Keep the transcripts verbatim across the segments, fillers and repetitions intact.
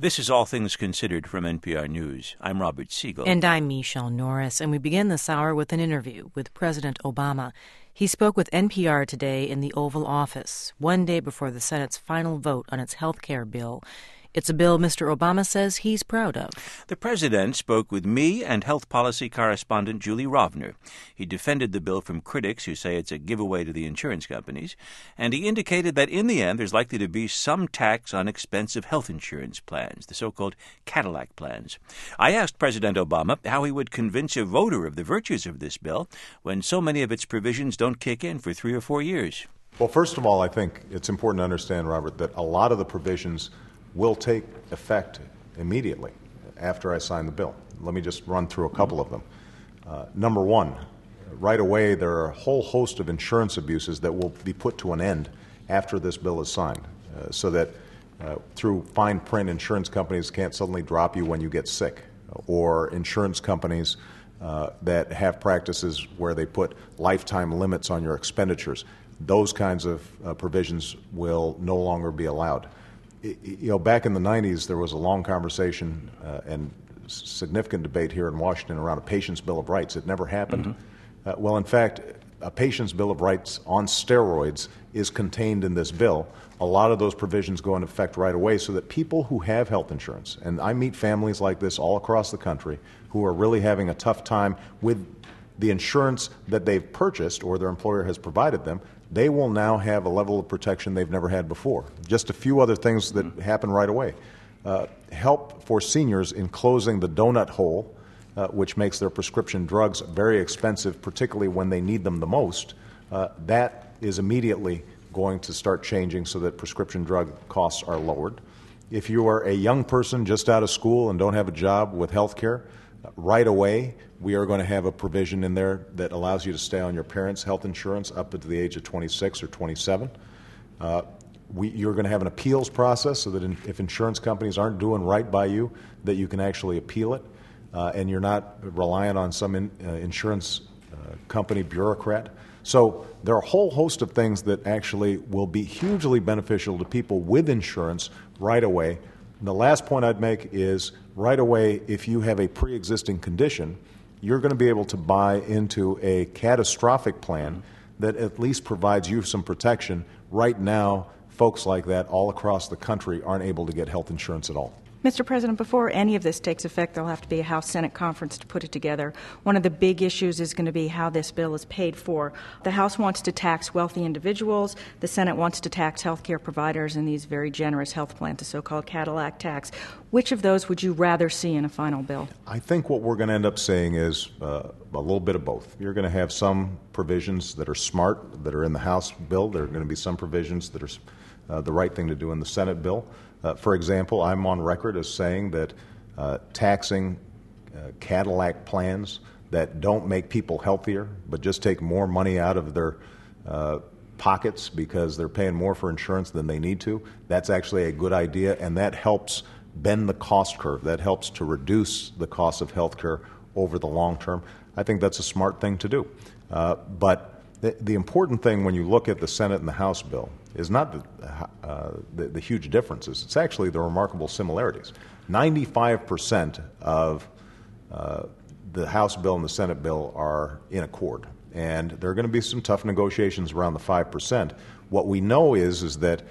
This is All Things Considered from N P R News. I'm Robert Siegel. And I'm Michelle Norris, and we begin this hour with an interview with President Obama. He spoke with N P R today in the Oval Office, one day before the Senate's final vote on its health care bill. It's a bill Mister Obama says he's proud of. The president spoke with me and health policy correspondent Julie Rovner. He defended the bill from critics who say it's a giveaway to the insurance companies, and he indicated that in the end there's likely to be some tax on expensive health insurance plans, the so-called Cadillac plans. I asked President Obama how he would convince a voter of the virtues of this bill when so many of its provisions don't kick in for three or four years. Well, first of all, I think it's important to understand, Robert, that a lot of the provisions will take effect immediately after I sign the bill. Let me just run through a couple of them. Uh, number one, right away there are a whole host of insurance abuses that will be put to an end after this bill is signed, uh, so that uh, through fine print, insurance companies can't suddenly drop you when you get sick, or insurance companies uh, that have practices where they put lifetime limits on your expenditures. Those kinds of uh, provisions will no longer be allowed. You know, back in the nineties, there was a long conversation uh, and significant debate here in Washington around a patient's Bill of Rights. It never happened. Mm-hmm. Uh, well, in fact, a patient's Bill of Rights on steroids is contained in this bill. A lot of those provisions go into effect right away so that people who have health insurance, and I meet families like this all across the country who are really having a tough time with the insurance that they've purchased or their employer has provided them, they will now have a level of protection they've never had before. Just a few other things that mm-hmm. happen right away. Uh, help for seniors in closing the donut hole, uh, which makes their prescription drugs very expensive, particularly when they need them the most. Uh, that is immediately going to start changing so that prescription drug costs are lowered. If you are a young person just out of school and don't have a job with health care, right away, we are going to have a provision in there that allows you to stay on your parents' health insurance up to the age of twenty-six or twenty-seven. Uh, we, you're going to have an appeals process so that in, if insurance companies aren't doing right by you, that you can actually appeal it, uh, and you're not reliant on some in, uh, insurance uh, company bureaucrat. So there are a whole host of things that actually will be hugely beneficial to people with insurance right away. And the last point I'd make is right away, if you have a pre-existing condition, you're going to be able to buy into a catastrophic plan that at least provides you some protection. Right now, folks like that all across the country aren't able to get health insurance at all. Mister President, before any of this takes effect, there'll have to be a House-Senate conference to put it together. One of the big issues is going to be how this bill is paid for. The House wants to tax wealthy individuals. The Senate wants to tax health care providers in these very generous health plans, the so-called Cadillac tax. Which of those would you rather see in a final bill? I think what we're going to end up saying is uh, a little bit of both. You're going to have some provisions that are smart, that are in the House bill. There are going to be some provisions that are uh, the right thing to do in the Senate bill. Uh, for example, I'm on record as saying that uh, taxing uh, Cadillac plans that don't make people healthier, but just take more money out of their uh, pockets because they're paying more for insurance than they need to, that's actually a good idea, and that helps bend the cost curve. That helps to reduce the cost of health care over the long term. I think that's a smart thing to do. Uh, but the, the important thing when you look at the Senate and the House bill is not the, uh, the, the huge differences. It's actually the remarkable similarities. ninety-five percent of uh, the House bill and the Senate bill are in accord, and there are going to be some tough negotiations around the five percent. What we know is, is that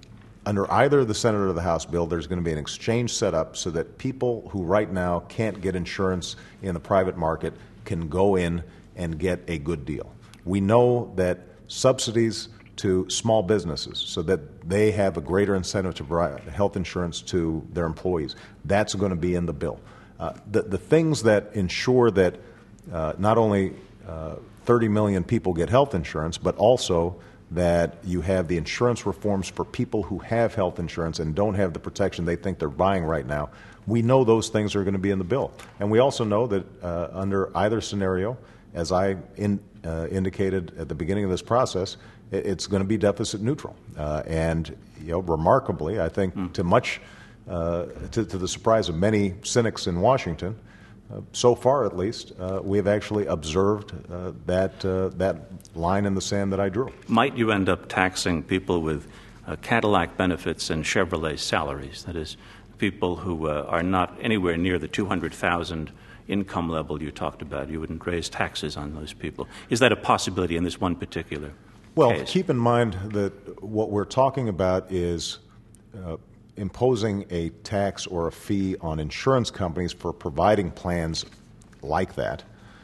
under either the Senate or the House bill, there's going to be an exchange set up so that people who right now can't get insurance in the private market can go in and get a good deal. We know that subsidies to small businesses so that they have a greater incentive to provide health insurance to their employees, that's going to be in the bill. Uh, the, the things that ensure that uh, not only uh, thirty million people get health insurance, but also that you have the insurance reforms for people who have health insurance and don't have the protection they think they're buying right now. We know those things are going to be in the bill. And we also know that uh, under either scenario, as I in, uh, indicated at the beginning of this process, it, it's going to be deficit neutral. Uh, and you know, remarkably, I think mm. to much, uh, to, to the surprise of many cynics in Washington, Uh, so far, at least, uh, we have actually observed uh, that uh, that line in the sand that I drew. Might you end up taxing people with uh, Cadillac benefits and Chevrolet salaries? That is, people who uh, are not anywhere near the two hundred thousand income level you talked about. You wouldn't raise taxes on those people. Is that a possibility in this one particular well, case? Well, keep in mind that what we're talking about is uh, imposing a tax or a fee on insurance companies for providing plans like that.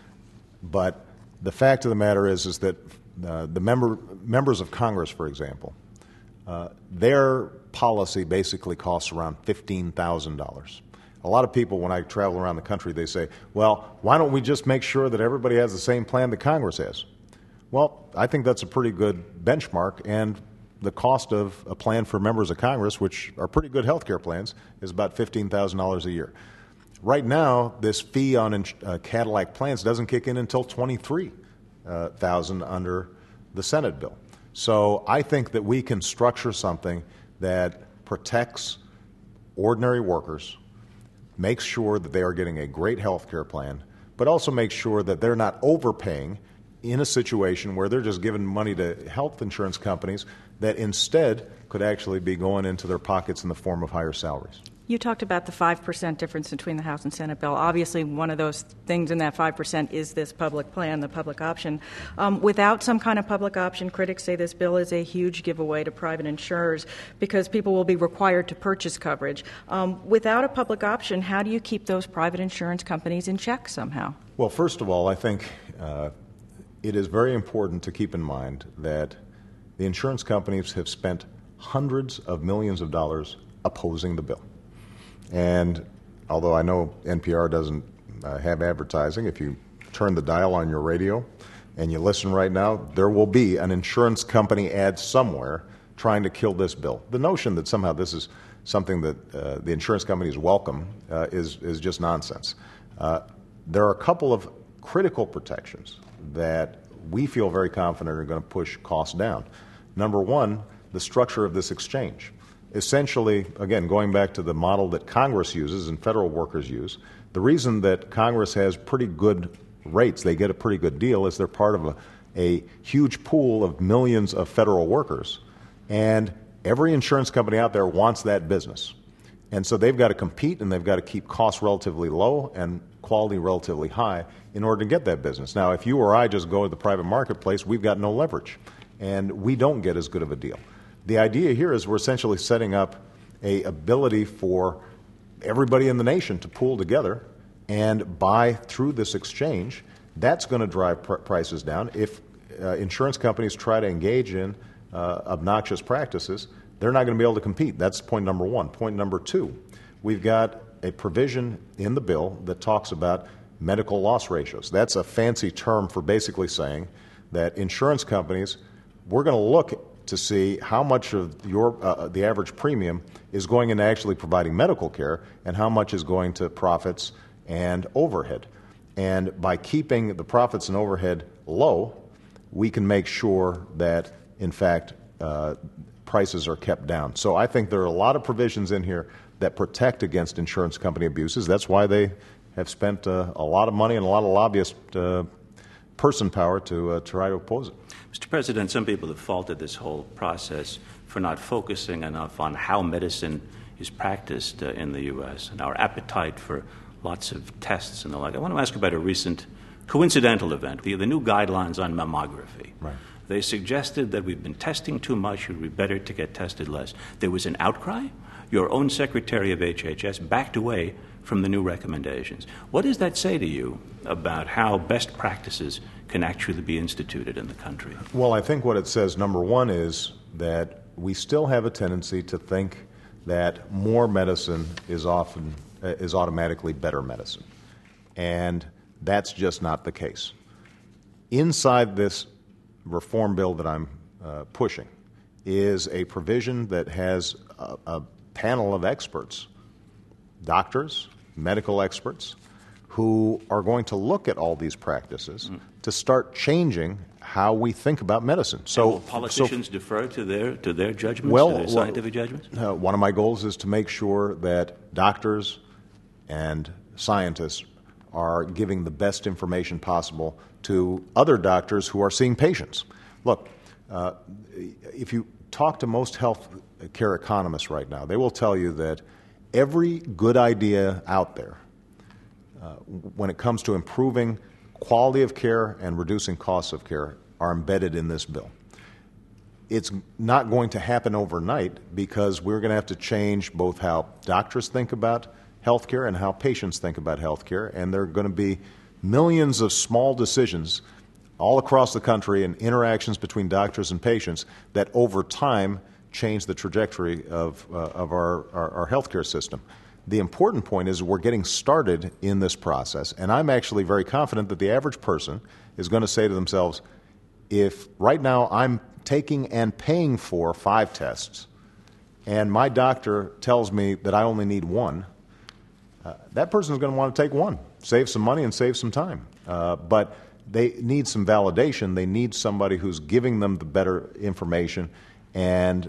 But the fact of the matter is, is that uh, the member, members of Congress, for example, uh, their policy basically costs around fifteen thousand dollars. A lot of people, when I travel around the country, they say, well, why don't we just make sure that everybody has the same plan that Congress has? Well, I think that's a pretty good benchmark, and the cost of a plan for members of Congress, which are pretty good health care plans, is about fifteen thousand dollars a year. Right now, this fee on uh, Cadillac plans doesn't kick in until twenty-three thousand dollars under the Senate bill. So I think that we can structure something that protects ordinary workers, makes sure that they are getting a great health care plan, but also makes sure that they're not overpaying in a situation where they're just giving money to health insurance companies that instead could actually be going into their pockets in the form of higher salaries. You talked about the five percent difference between the House and Senate bill. Obviously, one of those things in that five percent is this public plan, the public option. Um, without some kind of public option, critics say this bill is a huge giveaway to private insurers because people will be required to purchase coverage. Um, without a public option, how do you keep those private insurance companies in check somehow? Well, first of all, I think uh, it is very important to keep in mind that the insurance companies have spent hundreds of millions of dollars opposing the bill. And although I know N P R doesn't uh, have advertising, if you turn the dial on your radio and you listen right now, there will be an insurance company ad somewhere trying to kill this bill. The notion that somehow this is something that uh, the insurance companies welcome uh, is, is just nonsense. Uh, there are a couple of critical protections that we feel very confident are going to push costs down. Number one, the structure of this exchange. Essentially, again, going back to the model that Congress uses and federal workers use, the reason that Congress has pretty good rates, they get a pretty good deal, is they're part of a, a huge pool of millions of federal workers. And every insurance company out there wants that business. And so they've got to compete, and they've got to keep costs relatively low and quality relatively high in order to get that business. Now, if you or I just go to the private marketplace, we've got no leverage, and we don't get as good of a deal. The idea here is we're essentially setting up a ability for everybody in the nation to pool together and buy through this exchange. That's going to drive pr- prices down. If uh, insurance companies try to engage in uh, obnoxious practices, they're not going to be able to compete. That's point number one. Point number two, we've got a provision in the bill that talks about medical loss ratios. That's a fancy term for basically saying that insurance companies, we're going to look to see how much of your uh, the average premium is going into actually providing medical care and how much is going to profits and overhead. And by keeping the profits and overhead low, we can make sure that, in fact, uh, prices are kept down. So I think there are a lot of provisions in here that protect against insurance company abuses. That's why they have spent uh, a lot of money and a lot of lobbyist uh, person power to uh, try to oppose it. Mister President, some people have faulted this whole process for not focusing enough on how medicine is practiced uh, in the U S and our appetite for lots of tests and the like. I want to ask about a recent coincidental event, the, the new guidelines on mammography. Right. They suggested that we've been testing too much, it would be better to get tested less. There was an outcry. Your own Secretary of H H S backed away from the new recommendations. What does that say to you about how best practices can actually be instituted in the country? Well, I think what it says, number one, is that we still have a tendency to think that more medicine is often uh, is automatically better medicine. And that's just not the case. Inside this reform bill that I'm uh, pushing is a provision that has a, a panel of experts, doctors, medical experts, who are going to look at all these practices mm. to start changing how we think about medicine. So, and will politicians so, defer to their to their judgments, well, to their scientific well, judgments? Uh, one of my goals is to make sure that doctors and scientists are giving the best information possible to other doctors who are seeing patients. Look, uh, if you talk to most health care economists right now, they will tell you that every good idea out there uh, when it comes to improving quality of care and reducing costs of care are embedded in this bill. It's not going to happen overnight because we're going to have to change both how doctors think about health care and how patients think about health care, and there are going to be millions of small decisions all across the country and interactions between doctors and patients that over time change the trajectory of, uh, of our, our, our healthcare system. The important point is we're getting started in this process, and I'm actually very confident that the average person is going to say to themselves, if right now I'm taking and paying for five tests and my doctor tells me that I only need one, uh, that person is going to want to take one, save some money and save some time. Uh, but they need some validation. They need somebody who's giving them the better information, and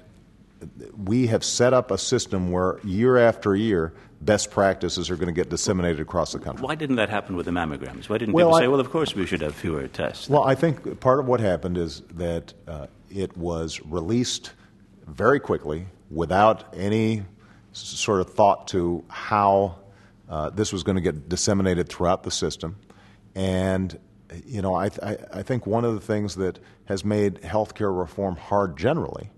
we have set up a system where year after year best practices are going to get disseminated across the country. Why didn't that happen with the mammograms? Why didn't well, people I, say, well, of course we should have fewer tests? Well, I think part of what happened is that uh, it was released very quickly without any sort of thought to how uh, this was going to get disseminated throughout the system. And, you know, I, I, I think one of the things that has made healthcare reform hard generally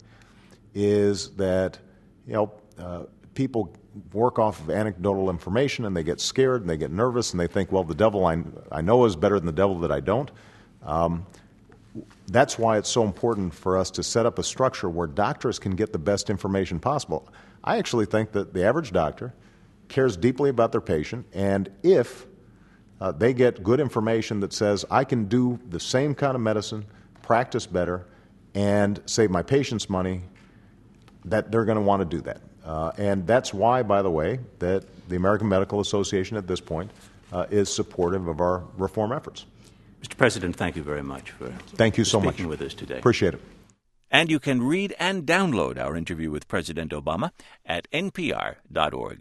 is that, you know, uh, people work off of anecdotal information and they get scared and they get nervous and they think, well, the devil I, I know is better than the devil that I don't. Um, that's why it's so important for us to set up a structure where doctors can get the best information possible. I actually think that the average doctor cares deeply about their patient, and if uh, they get good information that says, I can do the same kind of medicine, practice better, and save my patients money, that they're going to want to do that. Uh, and that's why, by the way, that the American Medical Association at this point uh, is supportive of our reform efforts. Mister President, thank you very much for thank you so speaking much. with us today. Appreciate it. And you can read and download our interview with President Obama at N P R dot org.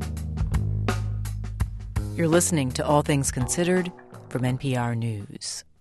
You're listening to All Things Considered from N P R News.